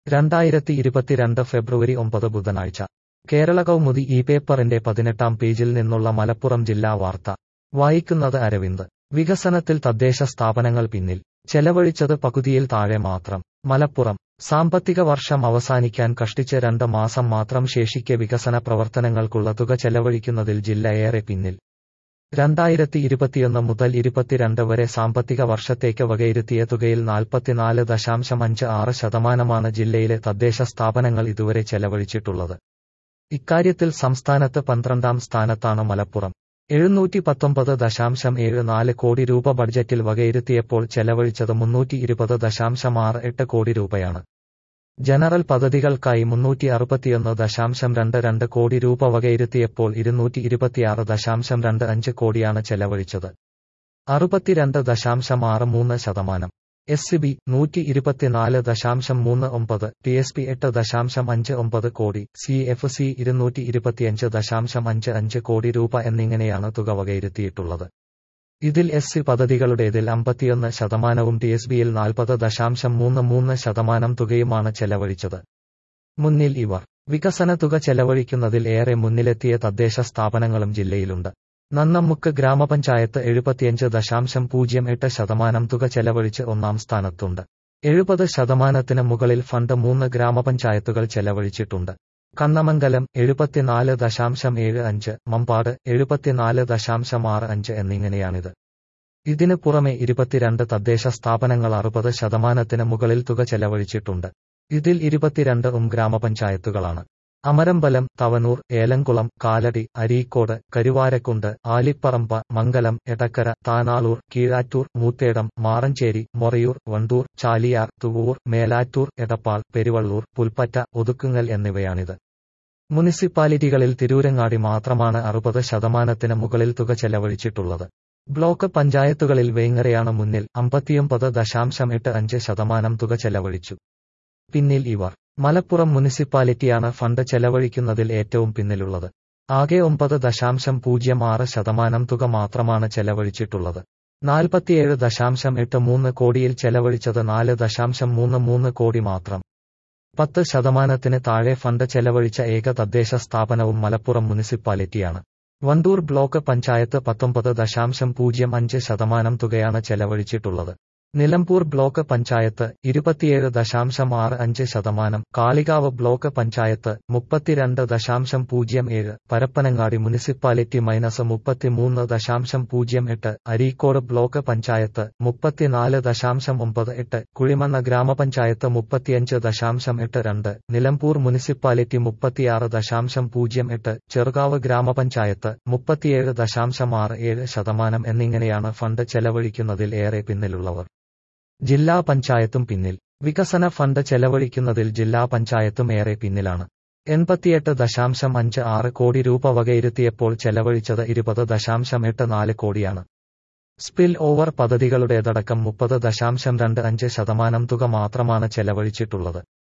2022 ഫെബ്രുവരി 9 ബുധനാഴ്ച കേരള കൗമുദി ഈ പേപ്പറിന്റെ 18-ാം പേജിൽ നിന്നുള്ള മലപ്പുറം ജില്ലാ വാർത്ത വായിക്കുന്നത് അരവിന്ദ്. വികസനത്തിൽ തദ്ദേശ സ്ഥാപനങ്ങൾ പിന്നിൽ, ചെലവഴിച്ചത് പകുതിയിൽ താഴെ മാത്രം. മലപ്പുറം. സാമ്പത്തിക വർഷം അവസാനിക്കാൻ കഷ്ടിച്ച് 2 മാസം മാത്രം ശേഷിക്കെ വികസന പ്രവർത്തനങ്ങൾക്കുള്ള തുക ചെലവഴിക്കുന്നതിൽ ജില്ല ഏറെ പിന്നിൽ. 2021 മുതൽ 22 വരെ സാമ്പത്തിക വർഷത്തേക്ക് വകയിരുത്തിയ തുകയിൽ 44.56% ജില്ലയിലെ തദ്ദേശ സ്ഥാപനങ്ങൾ ഇതുവരെ ചെലവഴിച്ചിട്ടുള്ളത്. ഇക്കാര്യത്തിൽ സംസ്ഥാനത്ത് 12-ാം സ്ഥാനത്താണ് മലപ്പുറം. 719.74 കോടി രൂപ ബഡ്ജറ്റിൽ വകയിരുത്തിയപ്പോൾ ചെലവഴിച്ചത് 320.68 കോടി രൂപയാണ്. ജനറൽ പദ്ധതികൾക്കായി 361.22 കോടി രൂപ വകയിരുത്തിയപ്പോൾ 226.25 കോടിയാണ് ചെലവഴിച്ചത്. 62.63%. SCB 124.39, TSP 8.59 കോടി, CFC 225.55 കോടി രൂപ എന്നിങ്ങനെയാണ് തുക വകയിരുത്തിയിട്ടുള്ളത്. ഇതിൽ SC പദ്ധതികളുടേതിൽ 51%, TSBയിൽ 40.33% തുകയുമാണ് ചെലവഴിച്ചത്. മുന്നിൽ ഇവർ. വികസന തുക ചെലവഴിക്കുന്നതിൽ ഏറെ മുന്നിലെത്തിയ തദ്ദേശ സ്ഥാപനങ്ങളും ജില്ലയിലുണ്ട്. നന്നമ്മുക്ക് ഗ്രാമപഞ്ചായത്ത് 75.08% തുക ചെലവഴിച്ച് 1-ാം സ്ഥാനത്തുണ്ട്. 70%-ന് മുകളിൽ ഫണ്ട് 3 ഗ്രാമപഞ്ചായത്തുകൾ ചെലവഴിച്ചിട്ടുണ്ട്. കണ്ണമംഗലം 74.75, മമ്പാട് 74.65 എന്നിങ്ങനെയാണിത്. ഇതിന് പുറമെ 22 തദ്ദേശ സ്ഥാപനങ്ങൾ 60%-ന് മുകളിൽ തുക ചെലവഴിച്ചിട്ടുണ്ട്. ഇതിൽ 22 ഗ്രാമപഞ്ചായത്തുകളാണ്. അമരമ്പലം, തവനൂർ, ഏലംകുളം, കാലടി, അരീക്കോട്, കരുവാരക്കുണ്ട്, ആലിപ്പറമ്പ, മംഗലം, എടക്കര, താനാളൂർ, കീഴാറ്റൂർ, മൂത്തേടം, മാറഞ്ചേരി, മൊറയൂർ, വണ്ടൂർ, ചാലിയാർ, തുവൂർ, മേലാറ്റൂർ, എടപ്പാൾ, പെരുവള്ളൂർ, പുൽപ്പറ്റ, ഒതുക്കുങ്ങൽ എന്നിവയാണിത്. മുനിസിപ്പാലിറ്റികളിൽ തിരൂരങ്ങാടി മാത്രമാണ് 60%-ന് മുകളിൽ തുക ചെലവഴിച്ചിട്ടുള്ളത്. ബ്ലോക്ക് പഞ്ചായത്തുകളിൽ വേങ്ങരയാണ് മുന്നിൽ, 59.85% തുക ചെലവഴിച്ചു. പിന്നിൽ ഇവർ. മലപ്പുറം മുനിസിപ്പാലിറ്റിയാണ് ഫണ്ട് ചെലവഴിക്കുന്നതിൽ ഏറ്റവും പിന്നിലുള്ളത്. ആകെ 9.06% തുക മാത്രമാണ് ചെലവഴിച്ചിട്ടുള്ളത്. 47.83 കോടിയിൽ ചെലവഴിച്ചത് 4.33 കോടി മാത്രം. 10%-ന് താഴെ ഫണ്ട് ചെലവഴിച്ച ഏക തദ്ദേശ സ്ഥാപനവും മലപ്പുറം മുനിസിപ്പാലിറ്റിയാണ്. വണ്ടൂർ ബ്ലോക്ക് പഞ്ചായത്ത് 19.05% തുകയാണ് ചെലവഴിച്ചിട്ടുള്ളത്. Nilambur block panchayat 27.65%, Kalikavu block panchayat 32.07, Parappanangadi municipality -33.08, Areekode block panchayat 34.98, Kuzhimanna ഗ്രാമപഞ്ചായത്ത് 35.82, നിലമ്പൂർ മുനിസിപ്പാലിറ്റി 36.08, ചെറുകാവ് ഗ്രാമപഞ്ചായത്ത് 37.67% എന്നിങ്ങനെയാണ് ഫണ്ട് ചെലവഴിക്കുന്നതിൽ ഏറെ പിന്നിലുള്ളവർ. ജില്ലാ പഞ്ചായത്തും പിന്നിൽ. വികസന ഫണ്ട് ചെലവഴിക്കുന്നതിൽ ജില്ലാ പഞ്ചായത്തും ഏറെ പിന്നിലാണ്. 88.56 കോടി രൂപ വകയിരുത്തിയപ്പോൾ ചെലവഴിച്ചത് 20.84 കോടിയാണ്. സ്പിൽ ഓവർ പദ്ധതികളുടേതടക്കം 30.25% തുക മാത്രമാണ് ചെലവഴിച്ചിട്ടുള്ളത്.